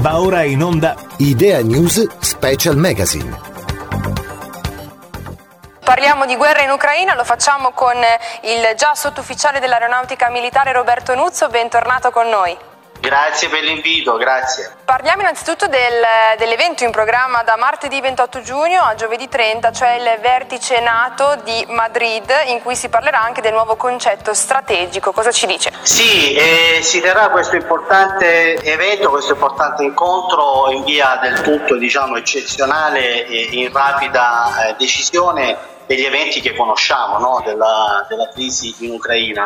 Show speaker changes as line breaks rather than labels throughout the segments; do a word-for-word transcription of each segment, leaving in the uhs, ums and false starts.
Va ora in onda
Idea News Special Magazine.
Parliamo di guerra in Ucraina, lo facciamo con il già sottufficiale dell'aeronautica militare Roberto Nuzzo. Bentornato con noi.
Grazie per l'invito, grazie.
Parliamo innanzitutto del, dell'evento in programma da martedì ventotto giugno a giovedì trenta, cioè il vertice NATO di Madrid, in cui si parlerà anche del nuovo concetto strategico. Cosa ci dice?
Sì, eh, si terrà questo importante evento, questo importante incontro in via del tutto, diciamo, eccezionale e in rapida eh, decisione degli eventi che conosciamo, no? della, della crisi in Ucraina.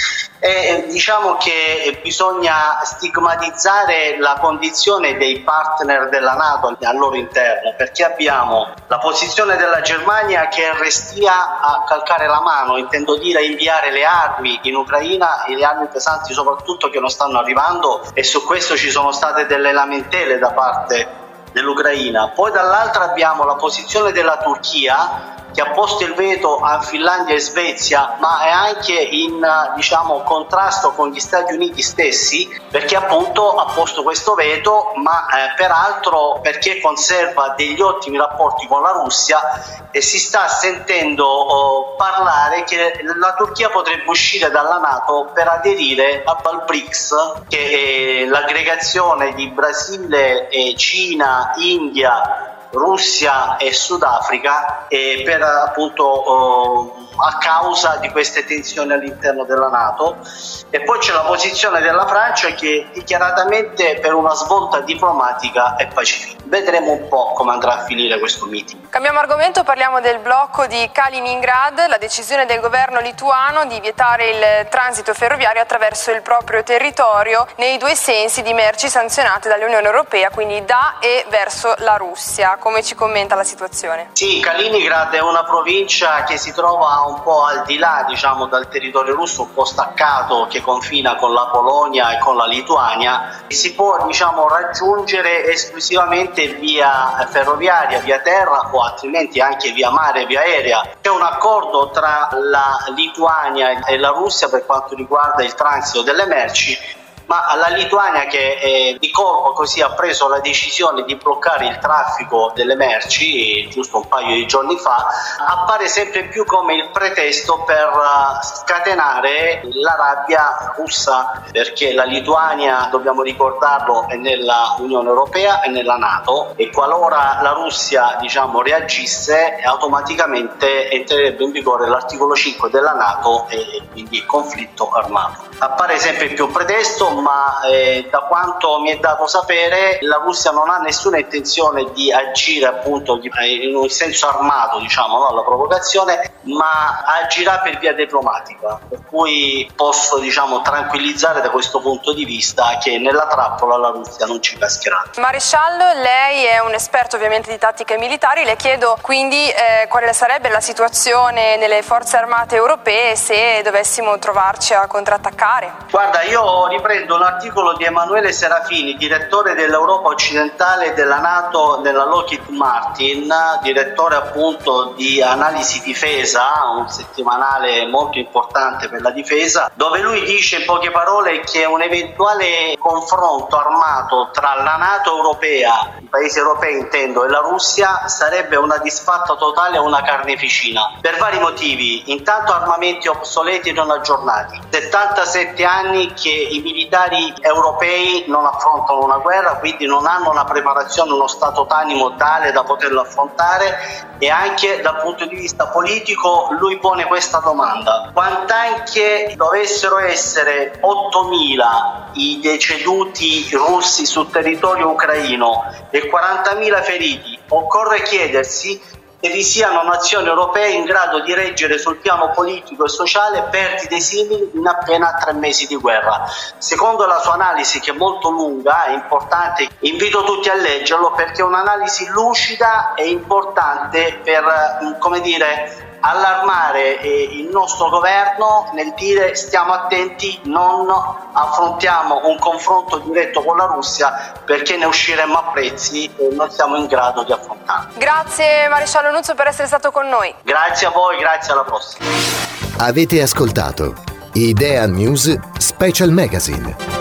E diciamo che bisogna stigmatizzare la condizione dei partner della NATO al loro interno, perché abbiamo la posizione della Germania che restia a calcare la mano, intendo dire inviare le armi in Ucraina, e le armi pesanti soprattutto, che non stanno arrivando, e su questo ci sono state delle lamentele da parte dell'Ucraina. Poi dall'altra abbiamo la posizione della Turchia, che ha posto il veto a Finlandia e Svezia, ma è anche in diciamo contrasto con gli Stati Uniti stessi, perché appunto ha posto questo veto, ma eh, peraltro perché conserva degli ottimi rapporti con la Russia, e si sta sentendo oh, parlare che la Turchia potrebbe uscire dalla NATO per aderire al BRICS, che è l'aggregazione di Brasile, e Cina, India, Russia e Sudafrica, e per appunto oh, a causa di queste tensioni all'interno della NATO. E poi c'è la posizione della Francia, che dichiaratamente per una svolta diplomatica è pacifica. Vedremo un po' come andrà a finire questo meeting.
Cambiamo argomento, parliamo del blocco di Kaliningrad, la decisione del governo lituano di vietare il transito ferroviario attraverso il proprio territorio nei due sensi di merci sanzionate dall'Unione Europea, quindi da e verso la Russia. Come ci commenta la situazione?
Sì, Kaliningrad è una provincia che si trova un po' al di là, diciamo, dal territorio russo, un po' staccato, che confina con la Polonia e con la Lituania. Si può, diciamo, raggiungere esclusivamente via ferroviaria, via terra, o altrimenti anche via mare, via aerea. C'è un accordo tra la Lituania e la Russia per quanto riguarda il transito delle merci, ma la Lituania, che eh, di colpo così ha preso la decisione di bloccare il traffico delle merci giusto un paio di giorni fa, appare sempre più come il pretesto per uh, scatenare la rabbia russa, perché la Lituania, dobbiamo ricordarlo, è nella Unione Europea e nella NATO, e qualora la Russia diciamo reagisse, automaticamente entrerebbe in vigore l'articolo cinque della NATO, e quindi conflitto armato. Appare sempre più un pretesto, ma eh, da quanto mi è dato sapere la Russia non ha nessuna intenzione di agire appunto in un senso armato, diciamo, no, alla provocazione, ma agirà per via diplomatica, per cui posso diciamo tranquillizzare da questo punto di vista che nella trappola la Russia non ci cascherà.
Maresciallo, lei è un esperto ovviamente di tattiche militari, le chiedo quindi eh, quale sarebbe la situazione nelle forze armate europee se dovessimo trovarci a contrattaccare.
Guarda, io riprendo un articolo di Emanuele Serafini, direttore dell'Europa occidentale della NATO nella Lockheed Martin, direttore appunto di analisi difesa, un settimanale molto importante per la difesa, dove lui dice in poche parole che un eventuale confronto armato tra la NATO europea, i paesi europei intendo, e la Russia sarebbe una disfatta totale e una carneficina, per vari motivi. Intanto armamenti obsoleti e non aggiornati, settantasette anni che i militari europei non affrontano una guerra, quindi non hanno una preparazione, uno stato d'animo tale da poterlo affrontare, e anche dal punto di vista politico lui pone questa domanda: quant'anche dovessero essere ottomila i deceduti russi sul territorio ucraino e quarantamila feriti, occorre chiedersi che vi siano nazioni europee in grado di reggere sul piano politico e sociale perdite simili in appena tre mesi di guerra. Secondo la sua analisi, che è molto lunga e importante, invito tutti a leggerlo perché è un'analisi lucida e importante per, come dire, allarmare eh, il nostro governo nel dire stiamo attenti, non affrontiamo un confronto diretto con la Russia perché ne usciremo a prezzi e non siamo in grado di affrontarlo.
Grazie Maresciallo Nuzzo per essere stato con noi.
Grazie a voi, grazie, alla prossima.
Avete ascoltato Idea News Special Magazine.